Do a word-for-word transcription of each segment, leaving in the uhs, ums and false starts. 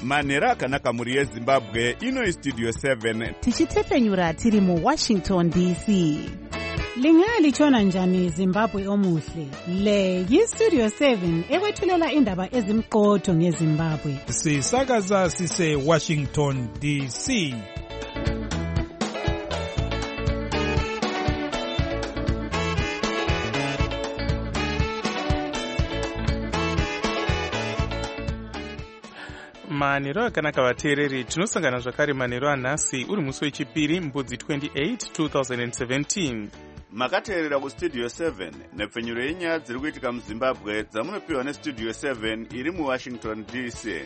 manhero akanaka mhuri yezimbabwe. Ino istudio seven tichitepfenyura tiri muwashington D C. Lingalitshona njani Zimbabwe omuhle? Le yistudio seven ekwethulela indaba ezimqotho ngeZimbabwe. Sisakaza sise Washington D C. manhero akanaka vateereri, tinosangana zvakare manhero anhasi uri musi wechipiri mbudzi twenty-eight two thousand seventeen. makateerera kustudio seven nepfenyuro yenyaya dziri kuitika muzimbabwe dzamunopiwa nestudio seven iri muwashington D C.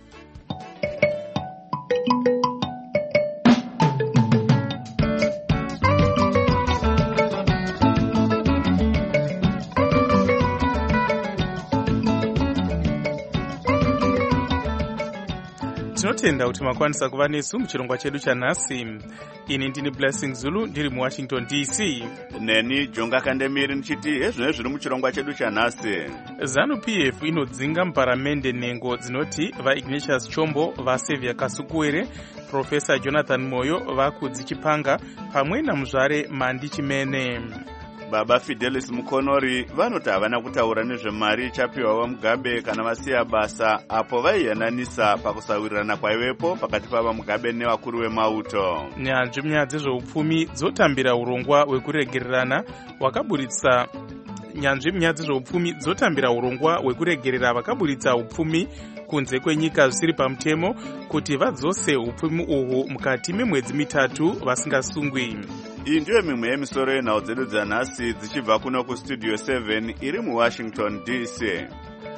tinotenda kuti makwanisa kuva nesu muchirongwa chedu chanhasi. Ini ndini Blessing Zulu ndiri muwashington D C. Neni Jonga Kandemiri ndichiti ezvino zviri muchirongwa chedu chanhasi. ZANU P F inodzinga muparamende nhengo dzinoti vaIgnatius Chombo, vaSaviour Kasukuwere, Profesa Jonathan Moyo vakudzichipanga pamwe namuzvare Mandi Chimene. Baba Fidelis Mukonori vanoti havana kutaura nezvemari ichapiwa vaMugabe kana vasiya basa, apo vaiyananisa pakusawirirana kwaivepo pakati pavaMugabe nevakuru vemauto. Nyanzvi munyaya dzezveupfumi dzotambira urongwa hwekuregererana wakaburitsa nyanzvi munyaya dzezveupfumi dzotambira urongwa hwekuregerera vakaburitsa upfumi kunze kwenyika zvisiri pamutemo kuti vadzose upfumi uhwu mukati memwedzi mitatu vasingasungwi. Iyi ndiyo mimwe yemisoro yenhau dzedu dzanhasi dzichibva kuno kustudio seven iri muwashington D C.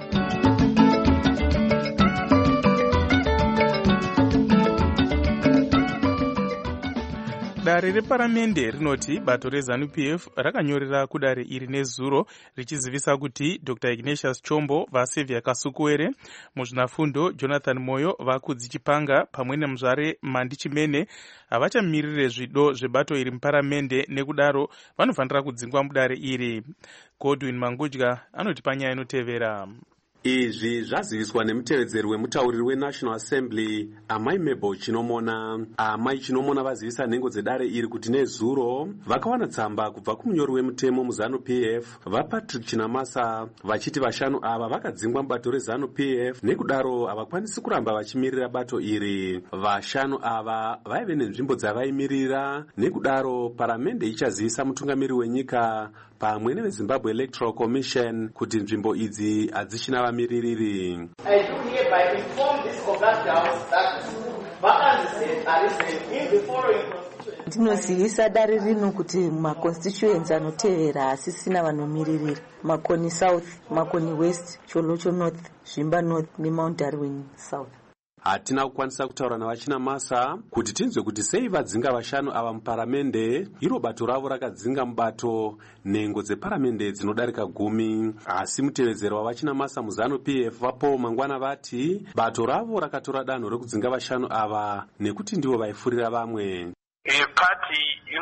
Dare reparamende rinoti bato reZANU P F rakanyorera kudare iri nezuro richizivisa kuti Doctor Ignatius Chombo, vaSaviour Kasukuwere, muzvinafundo Jonathan Moyo vakudzichipanga pamwe namuzvare Mandi Chimene havachamirire zvido zvebato iri muparamende, nekudaro vanofanira kudzingwa mudare iri. Godwin Mangudya anoti panyaya inotevera. Izvi zvaziviswa nemutevedzeri wemutauriri weNational Assembly Amai Mabel Chinomona. Amai Chinomona vazivisa nhengo dzedare iri kuti nezuro vakawana tsamba kubva kumunyori wemutemo muZANU P F vaPatrick Chinamasa vachiti vashanu ava vakadzingwa mubato reZANU P F, nekudaro havakwanisi kuramba vachimirira bato iri. Vashanu ava vaive nenzvimbo dzavaimirira, nekudaro paramende ichazivisa mutungamiri wenyika pamwe neveZimbabwe Electoral Commission kuti nzvimbo idzi hadzichina vamiririri. I do hereby inform this August House that vacancies are listed in the following constituencies. Ndinozivisa dare rino kuti maconstituency anotevera asisina vanomiririra: Makoni South, Makoni West, Cholocho North, Zvimba North neMount Darwin South. Hatina kukwanisa kutaura navachinamasa kuti tinzwe kuti sei vadzinga vashanu ava muparamende. Iro bato ravo rakadzinga mubato nhengo dzeparamende dzinodarika gumi, asi mutevedzeri wavachinamasa muZANU P F vaPaul Mangwana vati bato ravo rakatora danho rekudzinga vashanu ava nekuti ndivo vaifurira vamwe. Pati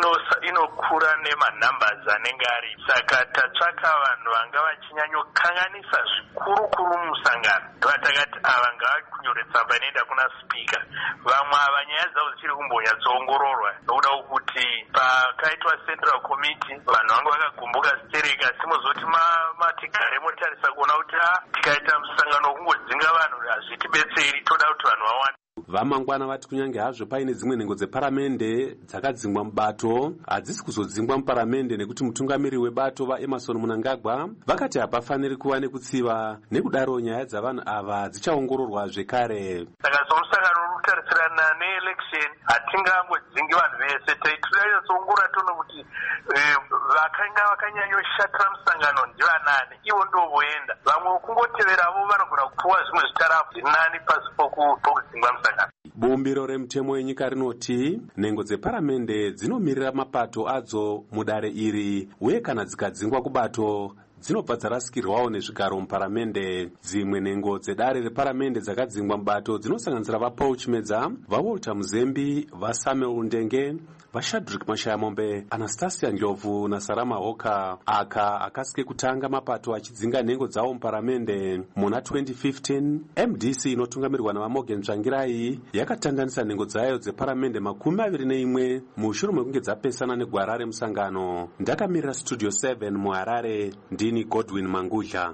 inokura nemanambers anenge ari, saka tatsvaka vanhu vanga vachinyanyokanganisa zvikuru-kuru mumusangano. Ndovatakati ava ngavakunyore tsamba inoenda kuna spika. Vamwe ava nyaya dzavo dzichiri kumbonyatsoongororwa nokuda kuti pakaitwa central committee vanhu vanga vakagumbuka zitereka, simuzoti matigare motarisa kuona kuti tikaita musangano wokungodzinga vanhu hazvitibetseri, toda kuti vanhu vawane. Vamangwana vati kunyange hazvo paine dzimwe nhengo dzeparamende dzakadzingwa mubato, hadzisi kuzodzingwa muparamende nekuti mutungamiri webato vaEmerson Mnangagwa vakati hapafaniri kuva nekutsiva, nekudaro nyaya dzavanhu ava dzichaongororwa zvekare. Saka somusangano rokutarisirana neelection hatingangodzingi vanhu vese, taitonyatsoongorora toona kuti vakanga vakanyanyoshatira musangano ndivanani, ivo ndovoenda. Vamwe kungoteveravo vanogona kupuwa zvimwe zvitarafu zvinani pasi pokudzingwa musangano. Bumbiro remutemo yenyika rinoti nhengo dzeparamende dzinomirira mapato adzo mudare iri, uye kana dzikadzingwa kubato dzinobva dzarasikirwawo nezvigaro muparamende. Dzimwe nhengo dzedare reparamende dzakadzingwa mubato dzinosanganisira vaPaul Chimedza, vaWalter Muzembi, vaSamuel Ndenge, vaShadrick Mashayamombe, Anastasia Ndlovu naSarama Hoka. Aka akasike kutanga mapato achidzinga nhengo dzawo muparamende. Muna twenty fifteen, M D C inotungamirwa navaMorgan Tsvangirai yakatandanisa nhengo dzayo dzeparamende makumi aviri neimwe mushure mekunge dzapesana neGwara remusangano. Ndakamirira Studio seven muHarare, ndini Godwin Mangudla.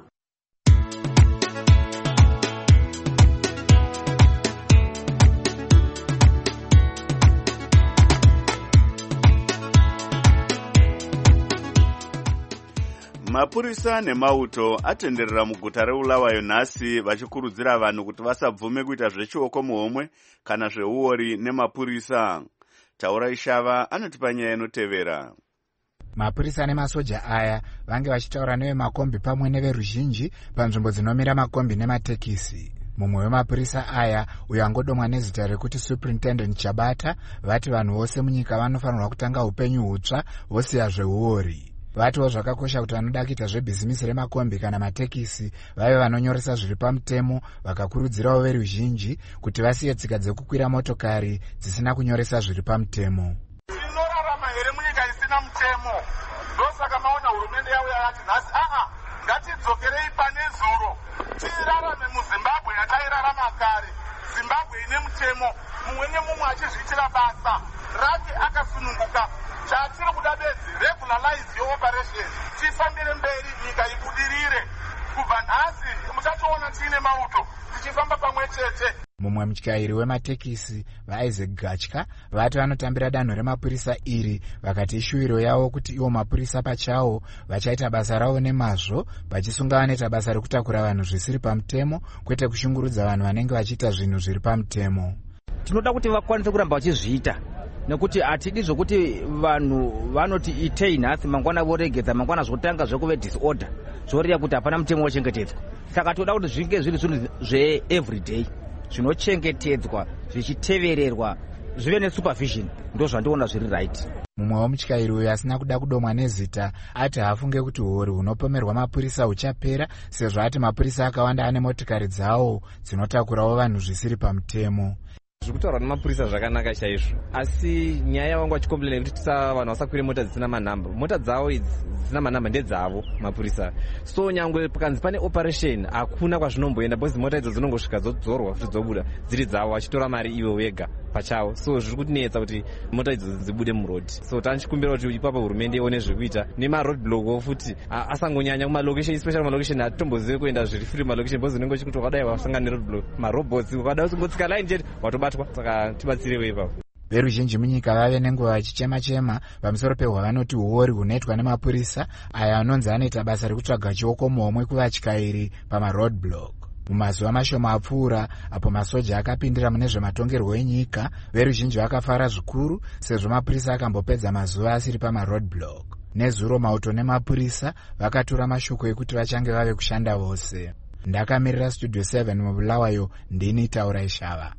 Mapurisa nemauto atenderera muguta reBulawayo nhasi vachikurudzira vanhu kuti vasabvume kuita zvechioko muhomwe kana zveuori nemapurisa. Taura Ishava anotipa nyaya inotevera. Mapurisa nemasoja aya vange vachitaura nevemakombi pamwe neveruzhinji panzvimbo dzinomira makombi nematekisi. Mumwe wemapurisa aya uyo angodomwa nezita rekuti Superintendent Chabata vati vanhu vose munyika vanofanirwa kutanga upenyu hutsva vosiya zveuori. Vatiwo zvakakosha kuti vanoda kuita zvebhizimisi remakombi kana matekisi vave vanonyoresa zviri pamutemo, vakakurudzirawo veruzhinji kuti vasiye tsika dzekukwira motokari dzisina kunyoresa zviri pamutemo. Tinorarama here munyika isina mutemo. Ndosaka maona hurumende yauya yati nhasi aa ngatidzokerei pane zuro tirarame muZimbabwe yatairarama kare, Zimbabwe ine mutemo, mumwe nemumwe achizviitira basa rake akasununguka. Chatiri kuda bedzi regularize your operation, tifambire mberi nyika ibudirire. Kubva nhasi muchachiona tiine mauto tichifamba pamwe chete. Mumwe mutyairi wematekisi vaIsaac Gachka vati vanotambira danho remapurisa iri vakati ishuwiro yavo kuti ivo mapurisa pachawo vachaita basa ravo nemazvo vachisunga vanoita basa rekutakura vanhu zvisiri pamutemo kwete kushungurudza vanhu vanenge vachiita zvinhu zviri pamutemo. Tinoda kuti vakwanise kuramba vachizviita nekuti hatidi zvokuti vanhu vanoti itei nhasi mangwana voregedza mangwana zvotanga zvekuve disorder zvoreva kuti hapana mutemo wochengetedzwa. Saka toda kuti zvinge zviri zvinhu zveeveryday zvinochengetedzwa zvichitevererwa zvive nesupervision, ndo zvandiona zviri right. Mumwe womutyairi uyo asina kuda kudomwa nezita ati hafunge kuti huori hunopomerwa mapurisa huchapera sezvo ati mapurisa akawanda ane motikari dzawo dzinotakurawo vanhu zvisiri pamutemo. Zvekutaurwa nemapurisa zvakanaka chaizvo, asi nyaya vangu vachikomplaina kuti tisa vanhu vasakwire mota dzisina manhamba. Mota dzavo idzi dzisina manhamba ndedzavo mapurisa, so nyangwe pakanzi pane operation hakuna kwazvinomboenda because mota idzo dzinongosvika dzodzorwa futi dzobuda dziri dzavo vachitora mari ivo vega pachavo. So zviri kutinetsa kuti mota idzo dzibude muroad. So tanchikumbira kuti ipapo hurumende ione zvekuita nemaroad block futi asangonyanya kumalocation, especially malocation atitombozive kuenda zviri free malocation because unenge uchikuti wakadai wasangana neroad block marobots ukada usingotsika line chete watobatwa. Saka tibatsirewo ipapo. Veruzhinji munyika vave nenguva vachichema-chema pamusoro pehwavanoti huori hunoitwa nemapurisa aya anonzi anoita basa rekutsvaga chioko muhomwe kuvatyairi pamaroad block. Mumazuva mashoma apfuura apo masoja akapindira mune zvematongerwo enyika, veruzhinji vakafara zvikuru sezvo mapurisa akambopedza mazuva asiri pamaroad block. Nezuro mauto nemapurisa vakatura mashoko ekuti vachange vave kushanda vose. Ndakamirira Studio seven muBulawayo, ndini Taura Ishava.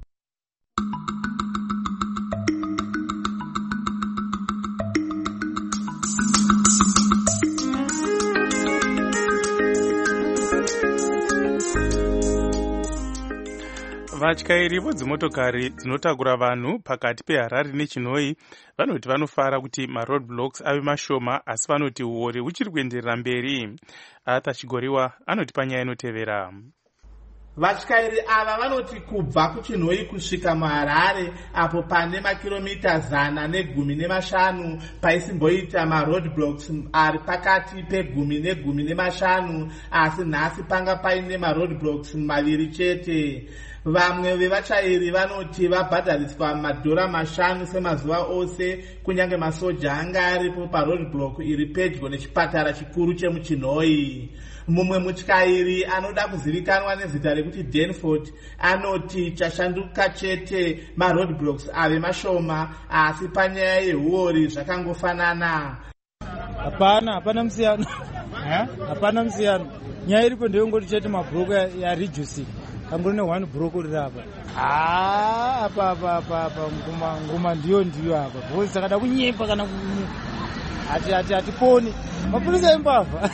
Vatyairi vodzimotokari dzinotakura vanhu pakati peHarare neChinoi vanoti vanofara kuti maroad blocks ave mashoma, asi vanoti huori huchiri kuenderera mberi. Arthur Chigoriwa anotipa nyaya inotevera. Vatyairi ava vanoti kubva kuChinoi kusvika muHarare apo pane makiromita zana negumi nemashanu paisimboita maroad blocks ari pakati pegumi negumi nemashanu, asi nhasi panga paine maroad blocks maviri chete. Vamwe vevachairi vanoti vabhadhariswa madhora mashanu semazuva ose kunyange masoja anga aripo paroad block iri pedyo nechipatara chikuru chemuChinoi. Mumwe mutyairi anoda kuzivikanwa nezita rekuti Danford anoti chashanduka chete maroad blocks ave mashoma, asi panyaya yehuori zvakangofanana. Hapana, hapana musiyano. Hapana musiyano. Nyaya iripo ndeyongoti chete mabhuroku yareducing. Kanguri ne one block uri apa. Ah, apa apa apa apa nguma nguma ndiyo ndiyo apa. Bosi sakada kunyepa kana hatiponi mapurisa embavha.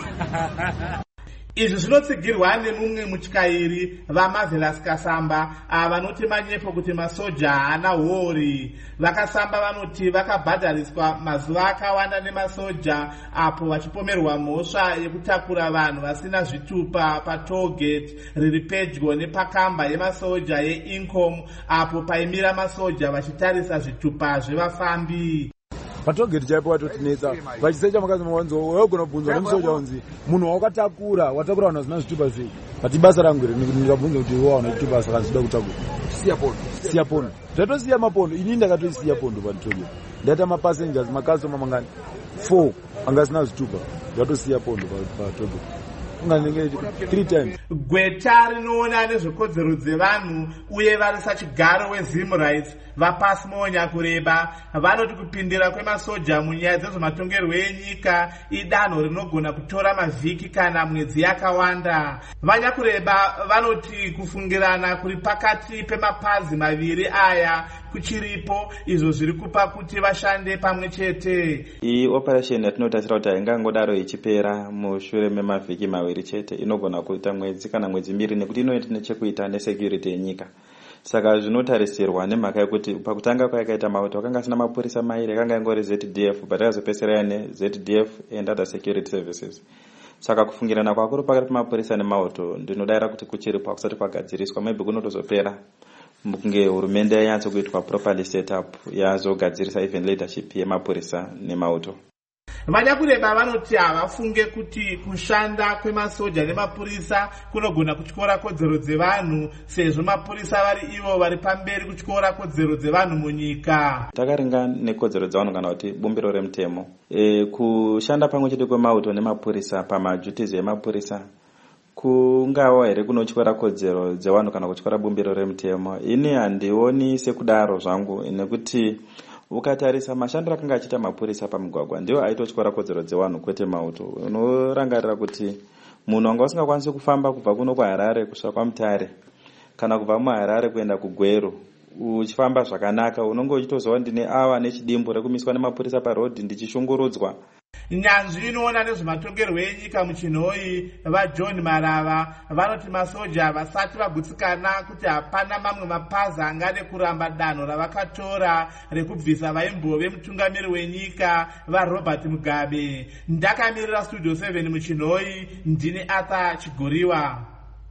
Izvi zvinotsigirwa nemumwe mutyairi vaMarvelous Kasamba vanoti manyepo kuti masoja haana hori. Vakasamba vanoti vakabhadhariswa mazuva akawanda nemasoja apo vachipomerwa mhosva yekutakura vanhu vasina zvitupa patollgate riri pedyo nepakamba yemasoja yeIncom apo paimira masoja vachitarisa zvitupa zvevafambi. patogeti chaipo watotinetsa vachisecha makazi mawanzo wagona kubvunzwa nemusoja unzi munhu wakatakura watakura vanhu vasina zvitupa sei pati basa rangu iri ndikabvunza kuti wawana zvitupa saka ndinoda kutakura siya pondo siya pondo ndatosiya mapondo ini ndakatoisiya pondo patogeti ndaita mapassengers makastoma mangani four anga asina zvitupa ndatosiya pondo patogeti three times. Gweta rinoona nezvekodzero dzevanhu uye vari sachigaro weZim Rights vapasi monya kureba vanoti kupindira kwemasoja munyaya dzezvematongerwo enyika idanho rinogona kutora mavhiki kana mwedzi yakawanda. Vanyakureba vanoti kufungirana kuri pakati pemapazi maviri aya kuchiripo izvo zviri kupa kuti vashande pamwe chete. Iyi operation yatinotarisira kuti ingangodaro ichipera mushure memavhiki maviri chete inogona kuita mwedzi kana mwedzi mbiri nekuti inoita nechekuita nesecurity yenyika. Saka zvinotarisirwa nemhaka yekuti pakutanga kwayakaita mauto wakanga asina mapurisa mairi akanga ingori Z D F but akazopesera ne Z D F and other security services. Saka kufungirana kwakuru pakati pemapurisa nemauto ndinodayira kuti kuchiripo kusati kwagadziriswa maybe kunotozopera mukunge hurumende yatso kuitwa properly set up yazogadzirisa even leadership yemapurisa nemauto. Vanyakureba vanoti havafunge kuti kushanda kwemasoja nemapurisa kunogona kutyora kodzero dzevanhu sezvo mapurisa vari ivo vari pamberi kutyora kodzero dzevanhu munyika. Takaringa nekodzero dzavanhu kana kuti bumbiro remutemo. E, kushanda pamwe chete kwemauto nemapurisa pamaduties emapurisa kungawa here kunotyora kodzero dzevanhu kana kutyora bumbiro remutemo. Ini handioni sekudaro zvangu nekuti ukatarisa mashandiro akanga achiita mapurisa pamugwagwa ndiwo aitotyora kodzero dzevanhu kwete mauto. Unorangarira kuti munhu anga usingakwanisi kufamba kubva kuno kuHarare kusvika kwaMutare kana kubva muHarare kuenda kuGweru uchifamba zvakanaka unonge uchitozova ndine awa nechidimbu rekumiswa nemapurisa parodhi ndichishungurudzwa. Nyanzvi inoona nezvematongerwo enyika muchinhoyi vaJohn Marava vanoti masoja vasati vagutsikana kuti hapana mamwe mapazi angade kuramba danho ravakatora rekubvisa vaimbove mutungamiri wenyika vaRobert Mugabe. Ndakamirira Studio seven muchinhoyi ndine Arthur Chigoriwa.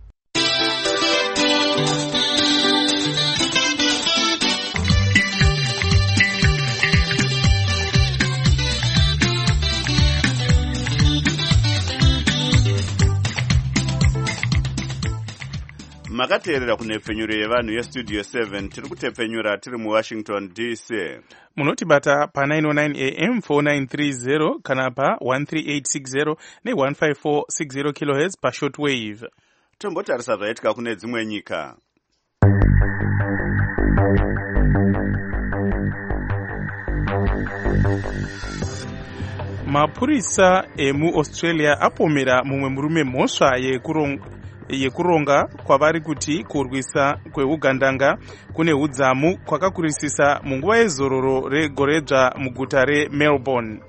Makateerera kunepfenyuro yevanhu yestudio seven tiri kutepfenyura tiri muWashington D C. Munotibata pa nine oh nine A M four nine three zero kana pa one three eight six zero ne one five four six zero kilohertz pa shortwave. Tombotarisa zvaitika kune dzimwe nyika. Mapurisa emuAustralia apomera mumwe murume mhosva yekuronga yekuronga kwavari kuti kurwisa kweugandanga kune udzamu kwakakurisisa munguva yezororo regoredzva muguta reMelbourne.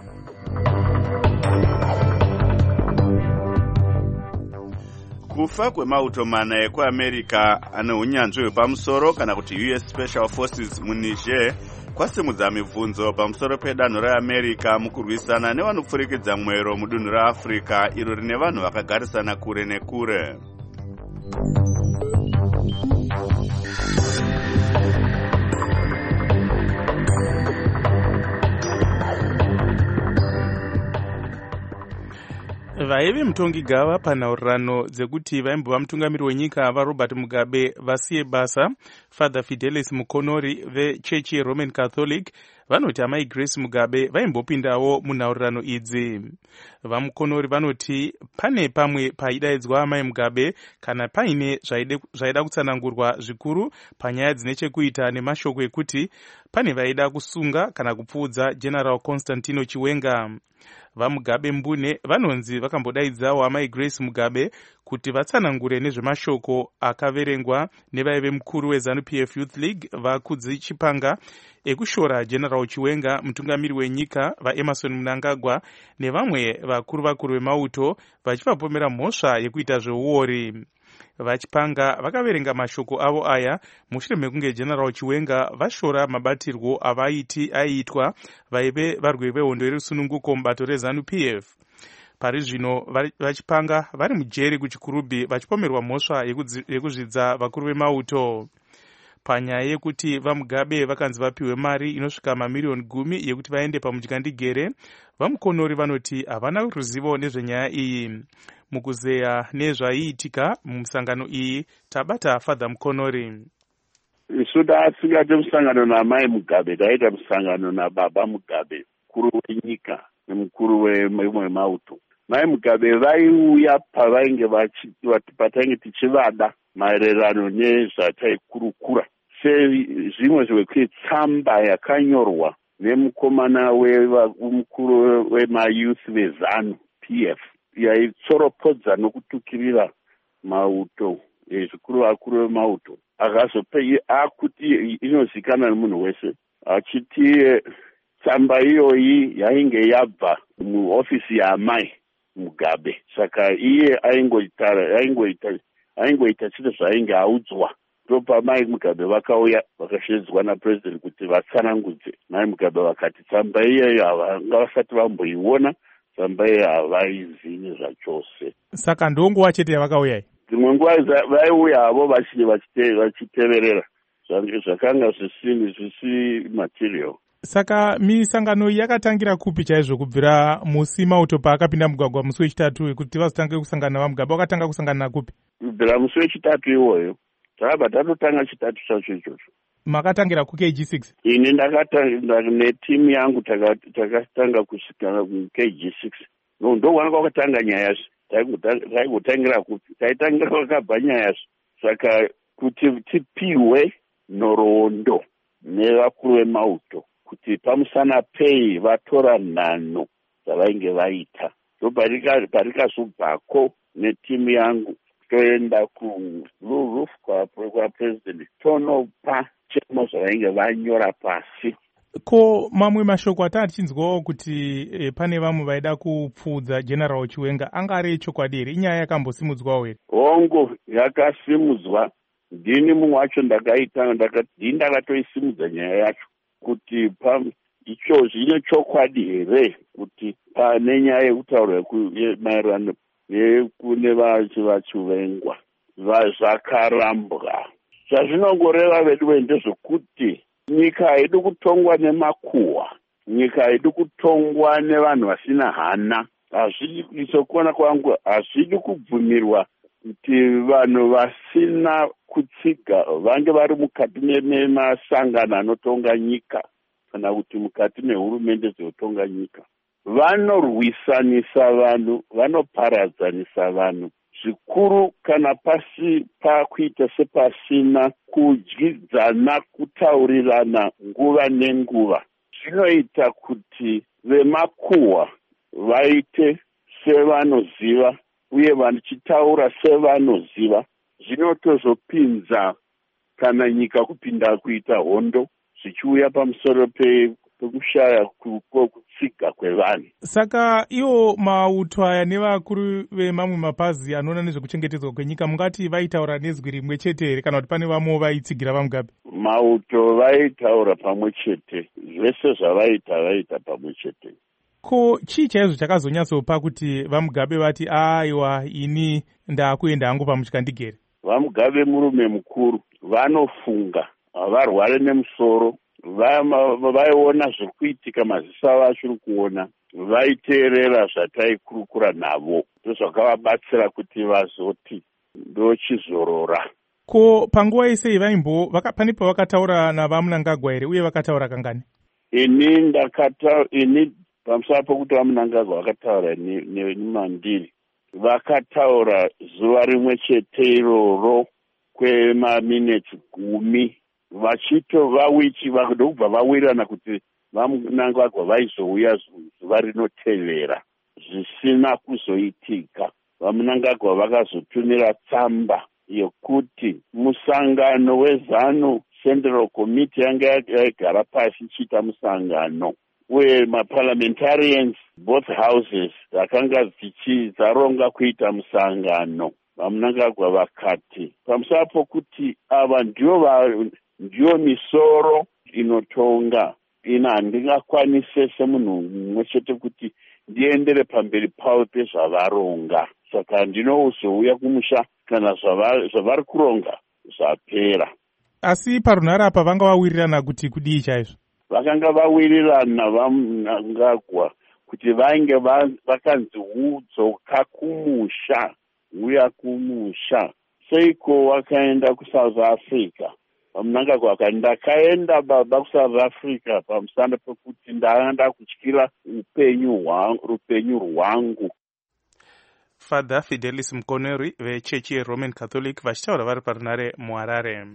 Kufa kwemauto mana ekuAmerica ane unyanzvi hwepamusoro kana kuti U S Special Forces muNiger kwasimudza mibvunzo pamusoro pedanho reAmerica mukurwisana nevanopfurikidza mwero mudunhu reAfrica iro rine vanhu vakagarisana kure nekure. Vaive mutongi gava panhaurirano dzekuti vaimbova mutungamiri wenyika vaRobert Mugabe vasiye basa Father Fidelis Mukonori vechechi yeRoman Catholic vanoti amai Grace Mugabe vaimbopindawo munhaurirano idzi. VaMukonori vanoti pane pamwe paidaidzwa amai Mugabe kana paine zvaida kutsanangurwa zvikuru panyaya dzine chekuita nemashoko ekuti pane vaida kusunga kana kupfuudza General Constantino Chiwenga. vamugabe mbune vanonzi vakambodaidzawo amai Grace Mugabe kuti vatsanangure nezvemashoko akaverengwa nevaive mukuru weZANU-P F Youth League Vakudzi Chipanga ekushora General Chiwenga, mutungamiri wenyika, vaEmerson Mnangagwa nevamwe vakuru vakuru vemauto vachivapomera mhosva yekuita zveuori. Vachipanga vakaverenga mashoko avo aya mushure mekunge General Chiwenga vashora mabatirwo avaiti aiitwa vaive varwi vehondo yerusununguko mubato reZANU-P F. Pari zvino vachipanga vari mujeri kuchikurubhi vachipomerwa mhosva yekuzvidza vakuru vemauto. Panyaya yekuti vamugabe vakanzi vapiwe mari inosvika mamiriyoni gumi yekuti vaende pamutyandikere, vamukonori vanoti havana ruzivo nezvenyaya iyi. Mukuzeya nezvaiitika mumusangano iyi tabata Father Mukonori. Isu tasingati musangano namai Mugabe, taita musangano nababa Mugabe, mukuru wenyika nemukuru wemauto. Mai Mugabe vaiuya pavainge patainge tichivada maererano nezvataikurukura sezvimwe zvekuitsamba yakanyorwa nemukomana wemukuru wemayouth veZANU-P F yaitsoropodza nokutukirira mauto zvikuru vakuru vemauto, akazopa akuti inozikanwa nemunhu wese, achiti tsamba iyoyi yainge yabva muofisi yaamai Mugabe. Saka iye aingoita aingoita aingoita chito zvainge audzwa. Ndopa mai Mugabe vakauya vakashedzwa napresident kuti vatsanangudze. Mai Mugabe vakati tsamba iyoyo havanga vasati vamboiona, tsamba iyo havaizivi zvachose. Saka ndonguva chete yavakauya. Dzimwe nguva vaiuya havo vachiteverera zvakanga zvisi material. Saka misangano yakatangira kupi chaizvo kubvira musi mauto paakapinda mugwagwa musi wechitatu wekuti vazotange kusangana vamugabe? Wakatanga kusangana kupi? Kubvira musi wechitatu iwoyo takabva tatotanga chitatu chacho ichocho. Makatangira ku K G six? Ini ndakatanga netimu yangu takatanga kusvika ku K G six. No, ndo wanaka wakatanga nyaya taingotangira kupi? Taitangira kwakabva nyaya. Saka kuti tipiwe nhoroondo nevakuru vemauto kuti pamusana pei vatora nhano dzavainge vaita. So parikazobvako netimu yangu toenda kuroof kwapresident tonopa chemo zvavainge vanyora pasi. Ko mamwe mashoko atati chinzwawo kuti e, pane vamwe vaida kupfudza General Chiwenga, anga ari chokwadi here? Inyaya yakambosimudzwawo here? Hongo yakasimudzwa. Ndini mumwe wacho ndakaita ndakati ndakatoisimudza nyaya yacho kuti pa ichozvi ine chokwadi here kuti pane nyaya yekutaurwa maererano nekune vachivengwa zvakarambwa. Zvazvinongoreva vedu ndezvekuti nyika haidi kutongwa nemakuhwa, nyika haidi kutongwa nevanhu vasina hana. Hazvidi, sokuona kwangu, hazvidi kubvumirwa kuti vanhu vasina kutsiga vange vari mukati memasangano anotonga nyika kana kuti mukati mehurumende dzotonga nyika. Vanorwisanisa vanhu, vanoparadzanisa vanhu zvikuru kana pasi pakuita sepasina kudyidzana, kutaurirana nguva nenguva. Zvinoita kuti vemakuhwa vaite sevanoziva uye vachitaura sevanoziva. Zvinotozopinza kana nyika kupinda kuita hondo zvichiuya pamusoro pekushaya kutsiga kwevanhu. Saka iwo mauto aya nevakuru vemamwe mapazi anoona nezvekuchengetedzwa kwenyika mungati vaitaura nezwi rimwe chete here kana kuti pane vamwe vaitsigira vamugabe? Mauto vaitaura pamwe chete, zvese zvavaita vaita pamwe chete. Ko chii chaizvo chakazonyatsopa kuti vamugabe vati aiwa ini ndakuenda hangu pamutyandikere? Vamugabe murume mukuru, vanofunga, havarware nemusoro, vaiona zviri kuitika maziso avo achiri kuona, vaiteerera zvataikurukura navo. Ndozvakavabatsira kuti vazoti ndochizorora. Ko panguva yese vaimbo pane pavakataura navaMnangagwa here uye vakataura kangani? Ini ndakataura ini pamusana pokuti vaMnangagwa vakataura nemandiri. Vakataura zuva rimwe chete iroro kwemaminitsi gumi vachito vawichi vakadobva vawirirana kuti vamunangagwa vaizouya zuva rinotevera zvisina kuzoitika. Vamunangagwa vakazotumira tsamba yokuti musangano wezanu Central Committee yanga yaigara pasi ichiita musangano, uye maparliamentarians both houses dzakanga dzaronga kuita musangano. Vamunangagwa vakati pamusoro pokuti ava ndio ndio misoro inotonga, ina handingakwanise semunhu mumwe chete kuti ndiendere pamberi pavo pezvavaronga, saka ndinozouya kumusha kana zvavari kuronga zvapera. Asi parunhare apa vanga vawirirana kuti kudii chaizvo? Vakanga vawirirana Vamunangagwa kuti vainge vakanzi hudzoka kumusha, uya kumusha. Seiko wakaenda kuSouth Africa? Vamunangagwa vakati ndakaenda baba kuSouth Africa pamusana pekuti ndaenda kutyira upenyu hwangu, rupenyu rwangu. Father Fidelis Mukonori vechechi yeRoman Catholic vachitaura vari parunhare muHarare.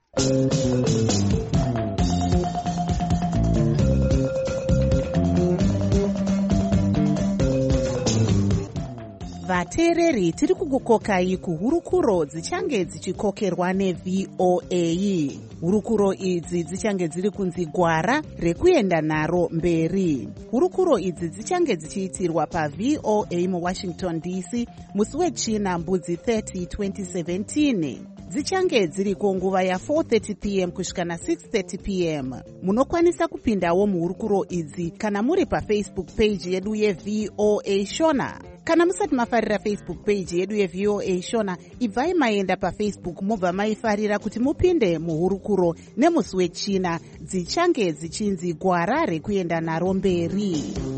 Vateereri tiri kukukokai kuhurukuro dzichange dzichikokerwa neV O A. Hurukuro idzi dzichange dziri kunzi gwara rekuenda naro mberi. Hurukuro idzi dzichange dzichiitirwa paV O A muWashington D C musi wechina mbudzi thirty twenty seventeen. Dzichange dziriko nguva ya four thirty p m kusvika na six thirty p m. Munokwanisa kupindawo muhurukuro idzi kana muri paFacebook page yedu yeV O A Shona. Kana musati mafarira Facebook page yedu yeV O A Shona, ibvai maenda paFacebook mobva maifarira kuti mupinde muhurukuro nemusi wechina dzichange dzichinzi gwara rekuenda naro mberi.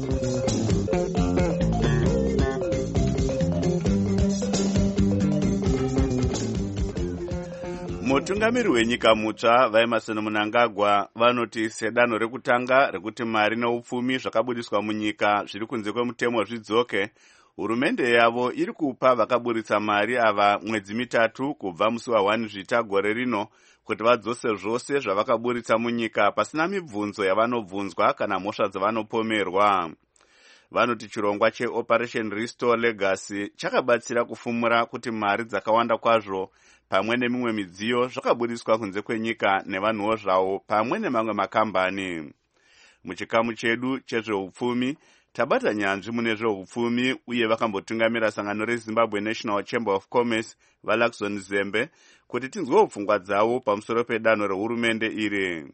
Mutungamiri wenyika mutsva vaEmmerson Mnangagwa vanoti sedanho rekutanga rekuti mari neupfumi zvakabudiswa munyika zviri kunze kwemutemo zvidzoke, hurumende yavo iri kupa vakaburitsa mari ava mwedzi mitatu kubva musi wa one Zvita gore rino kuti vadzose zvose zvavakaburitsa munyika pasina mibvunzo yavanobvunzwa kana mhosva dzavanopomerwa. Vanoti chirongwa cheOperation Restore Legacy chakabatsira kufumura kuti mari dzakawanda kwazvo pamwe nemimwe midziyo zvakaburiswa kunze kwenyika nevanhuwo zvavo pamwe nemamwe makambani. Muchikamu chedu chezveupfumi tabata nyanzvi mune zveupfumi uye vakambotungamira sangano reZimbabwe National Chamber of Commerce vaLaxon Zembe kuti tinzwewo pfungwa dzavo pamusoro pedanho rehurumende iri.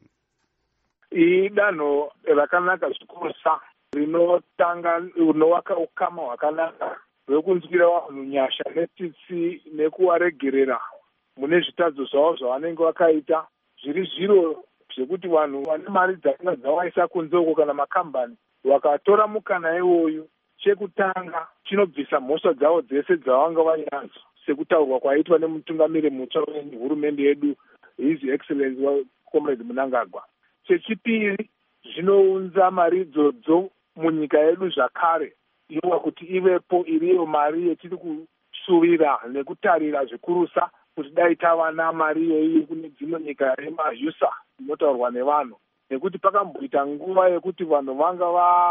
Idanho rakanaka zvikurusa rinotanga rinovaka ukama hwakanaka hwekunzwira vanhu nyasha netsitsi nekuvaregerera mune zvitadzo zvavo zvavanenge vakaita, zviri zviro zvekuti vanhu vane mari dzakanga dzawaisa kunze uko kana makambani vakatora mukana iwoyu. Chekutanga chinobvisa mhosva dzavo dzese dzavanga vainadzo sekutaurwa kwaitwa nemutungamiri mutsva wehurumende yedu His Excellency Comrade Mnangagwa. Chechipiri, zvinounza mari idzodzo munyika yedu zvakare, iwa kuti ivepo iriyo mari yetiri kusuvira nekutarira zvikurusa kuti dai tava namari iyoyi kune dzimwe nyika yemahusa inotaurwa nevanhu, nekuti pakamboita nguva yekuti vanhu vanga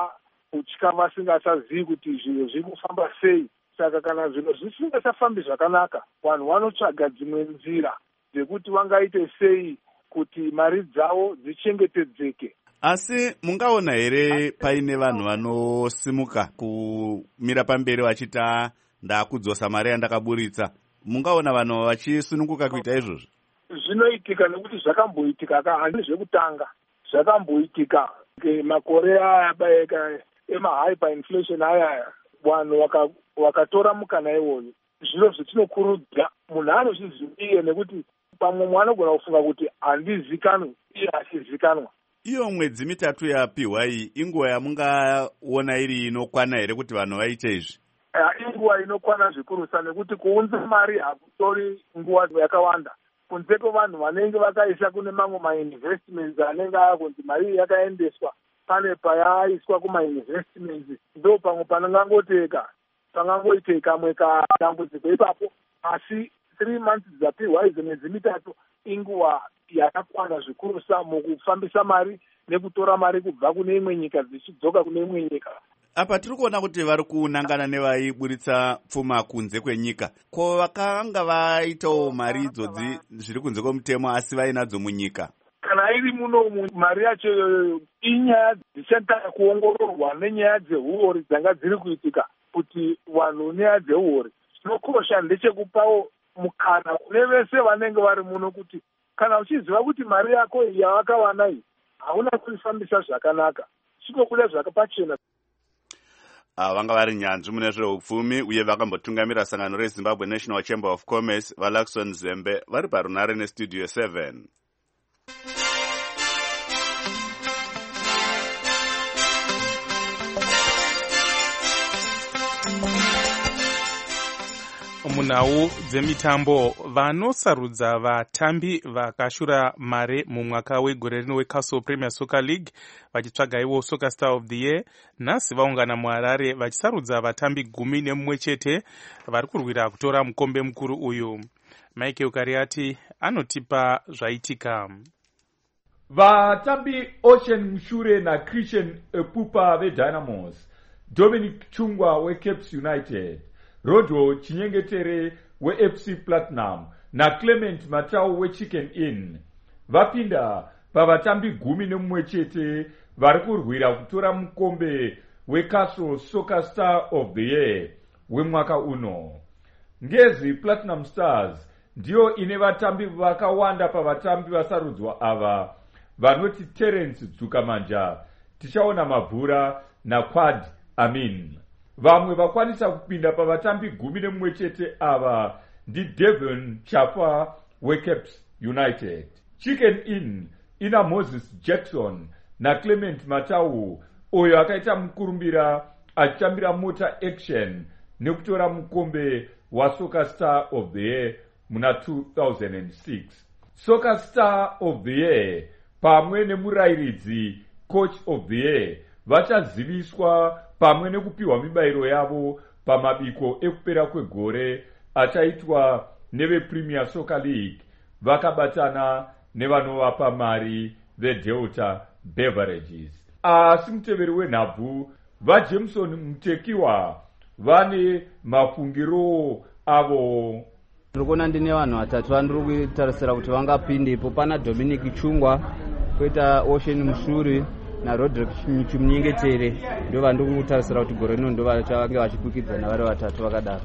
vakutya vasingasazivi kuti zvinhu zviri kufamba sei. Saka kana zvinhu zvisingasafambi zvakanaka, vanhu vanotsvaga dzimwe nzira dzekuti vangaite sei kuti mari dzavo dzichengetedzeke. Asi mungaona here paine vanhu vanosimuka kumira pamberi vachita ndakudzosa mari yandakaburitsa? Mungaona vanhu vachisununguka kuita izvozvo? Zvinoitika nekuti zvakamboitika ka handi zvekutanga. Zvakamboitika makore aya bayeka emahyperinflation aya vanhu vakatora mukana iwoyo. Zviro zvetinokurudzira munhu anozviziviye nekuti pamwe munhu anogona kufunga kuti handizikanwi iye achizikanwa. Iyo mwedzi mitatu yapiwa iyi inguva yamungaona iri inokwana here kuti vanhu vaite izvi? Inguva inokwana zvikurusa nekuti kuunza mari hakutori nguva yakawanda. Kunze kwevanhu vanenge vakaisa kune mamwe mainvestments anenge akunzi mari yakaendeswa pane payaiswa kumainvestments, ndo pamwe panongangoteka pangangoite kamwe kadambudziko ipapo. Asi three months dzapihwa idzo mwedzi mitatu inguva yakakwana zvikurusa mukufambisa mari nekutora mari kubva kune imwe nyika dzichidzoka kune imwe nyika. Apa tiri kuona kuti vari kunangana nevaiburitsa pfuma kunze kwenyika, ko vakanga vaitawo mari idzodzi zviri kunze kwemutemo asi vainadzo munyika. Kana iri muno mari yacho inyaya dzichatanga kuongororwa nenyaya dzehuori dzanga dziri kuitika kuti vanhu nenyaya dzehuori. Chinokosha ndechekupawo mukana kune vese vanenge vari muno kuti kana uchiziva kuti mari yako yavakawana iyi hauna kuifambisa zvakanaka, chinokuda zvakapachena. Vanga vari nyanzvi mune zveupfumi uye vakambotungamira sangano reZimbabwe National Chamber of Commerce vaLaxon Zembe vari parunare nestudio seven. Munhau dzemitambo, vanosarudza vatambi vakashura mare mumwaka wegore rino weCastle Premier Soccer League vachitsvaga iwo Soccer Star of the Year nhasi vaungana muHarare vachisarudza vatambi gumi nemumwe chete vari kurwira kutora mukombe mukuru uyu. Michael Kariati anotipa zvaitika. Vatambi Ocean Mushure na Christian Epupa veDynamos, Dominic Chungwa weCaps United, Rodwo Chinyengetere weF C Platinum na Clement Matau weChicken Inn vapinda pavatambi gumi nemumwe chete vari kurwira kutora mukombe weCastle Soccer Star of the Year wemwaka uno. Ngezi Platinum Stars ndiyo ine vatambi vakawanda pavatambi vasarudzwa ava vanoti Terence Dzukamanja, Tichaona Mabvura na Quad Amin. Vamwe vakwanisa kupinda pavatambi gumi nemumwe chete ava ndi Devon Chafa weCaps United. Chicken Inn ina Moses Jackson na Clement Matau oyo akaita mukurumbira achitambira Motor Action nekutora mukombe wa Soccer Star of the Year muna two thousand six. Soccer Star of the Year pamwe nemurairidzi Coach of the Year vachaziviswa pamwe nekupiwa mibairo yavo pamabiko ekupera kwegore achaitwa nevePremier Soccer League vakabatana nevanovapa mari veDelta Beverages. Asi muteveri wenhabvu vaJameson Mutekiwa vane mafungiro avo. Ndikuona ndine vanhu vatatu vandiri kutarisira kuti vangapinde ipo. Pana Dominic Chungwa, koita Ocean Mushure na Roderick Chimunyengetere, ndo vandiri kutarisira kuti gore rino ndo vachange vachikwikwidzana vari vatatu vakadaro.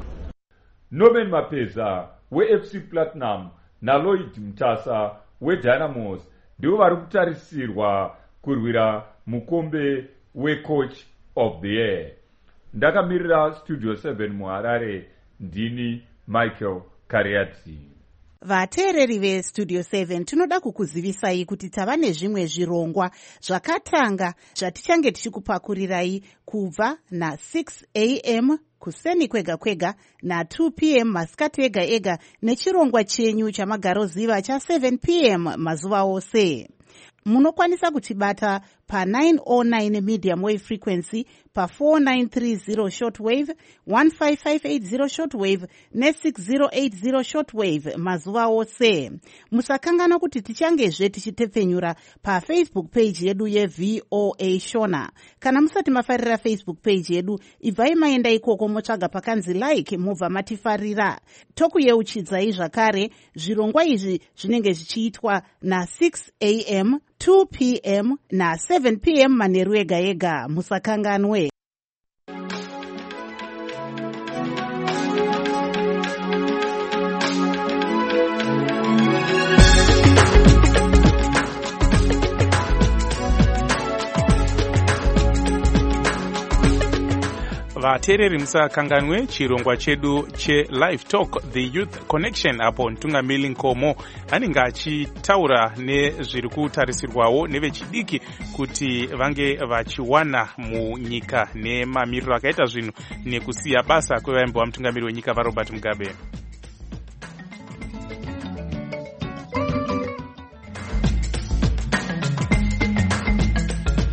Norman Mapeza weF C Platinum na Lloyd Mtasa weDynamos ndivo vari kutarisirwa kurwira mukombe weCoach of the Year. Ndakamirira Studio seven muHarare, ndini Michael Kariati. Vateereri veStudio seven tinoda kukuzivisai kuti tava nezvimwe zvirongwa zvakatanga zvatichange tichikupakurirai kubva na six a m kuseni kwega kwega na two p m masikati ega ega nechirongwa chenyu chamagaroziva cha seven p m mazuva ose. Munokwanisa kutibata pa nine oh nine medium wave frequency, pa four nine three zero shortwave, one five five eight zero shortwave ne six zero eight zero shortwave mazuva ose. Musakangana kuti tichangezve tichitepfenyura pa Facebook page yedu yeV O A Shona. Kana musati mafarira Facebook page yedu, ibvai maenda ikoko motsvaga pakanzi like mubva matifarira. Tokuyeuchidzai zvakare zvirongwa izvi zvinenge zvichiitwa na six a m, two p m na seven p m manheru ega ega. Musakanganwe. Vateereri musakanganwe chirongwa chedu cheLive Talk The Youth Connection, apo Ntungamili Nkomo anenge achitaura nezviri kutarisirwawo nevechidiki kuti vange vachiwana munyika nemamiriro akaita zvinhu nekusiya basa kwevaimbi vamutungamiri wenyika vaRobert Mugabe.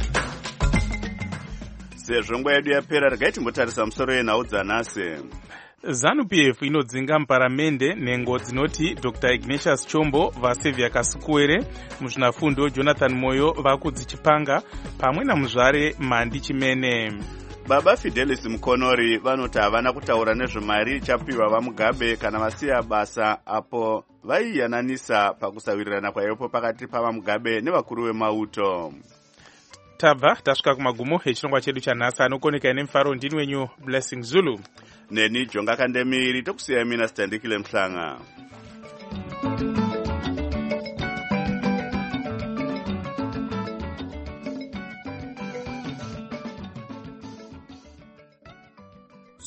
Sezvo nguva yedu yapera, regai timbotarisa musoro yenhau dzanhasi. ZANU-P F inodzinga muparamende nhengo dzinoti Dr Ignatius Chombo vaSaviour Kasukuwere, muzvinafundo Jonathan Moyo vakudzichipanga pamwe namuzvare Mhandi Chimene. Baba Fidelis Mukonori vanoti havana kutaura nezvemari ichapiwa vaMugabe kana vasiya basa apo vaiyananisa pakusawirirana kwaipo pakati pavaMugabe nevakuru vemauto. Tabva tasvika kumagumo echirongwa chedu chanhasi. Anokoneka nemufaro ndini wenyu Blessing Zulu. Neni Jonga Kandemiri tokusiya mina Standikile Mhlanga.